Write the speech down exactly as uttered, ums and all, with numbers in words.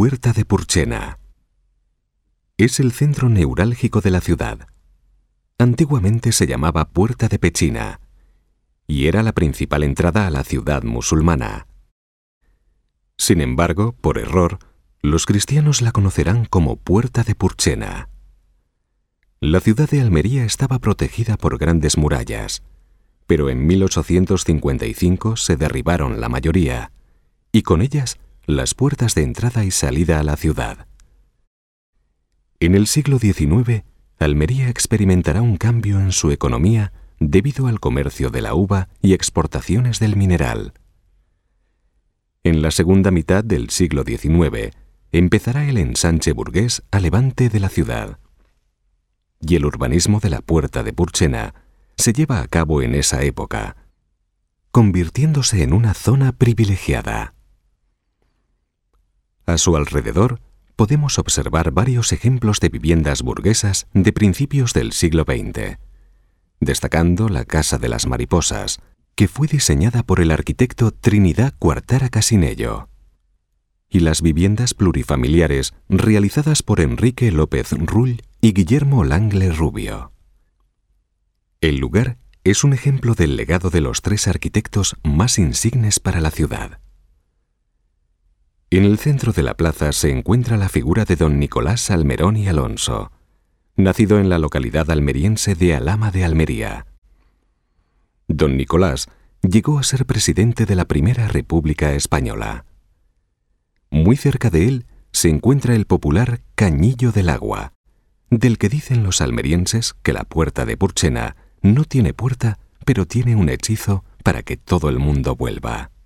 Puerta de Purchena. Es el centro neurálgico de la ciudad. Antiguamente se llamaba Puerta de Pechina y era la principal entrada a la ciudad musulmana. Sin embargo, por error, los cristianos la conocerán como Puerta de Purchena. La ciudad de Almería estaba protegida por grandes murallas, pero en mil ochocientos cincuenta y cinco se derribaron la mayoría, y con ellas las puertas de entrada y salida a la ciudad. En el siglo diecinueve, Almería experimentará un cambio en su economía debido al comercio de la uva y exportaciones del mineral. En la segunda mitad del siglo diecinueve, empezará el ensanche burgués a levante de la ciudad. Y el urbanismo de la Puerta de Purchena se lleva a cabo en esa época, convirtiéndose en una zona privilegiada. A su alrededor podemos observar varios ejemplos de viviendas burguesas de principios del siglo veinte, destacando la Casa de las Mariposas, que fue diseñada por el arquitecto Trinidad Cuartara Casinello, y las viviendas plurifamiliares realizadas por Enrique López Rull y Guillermo Langle Rubio. El lugar es un ejemplo del legado de los tres arquitectos más insignes para la ciudad. En el centro de la plaza se encuentra la figura de don Nicolás Salmerón y Alonso, nacido en la localidad almeriense de Alhama de Almería. Don Nicolás llegó a ser presidente de la Primera República Española. Muy cerca de él se encuentra el popular Cañillo del Agua, del que dicen los almerienses que la Puerta de Purchena no tiene puerta, pero tiene un hechizo para que todo el mundo vuelva.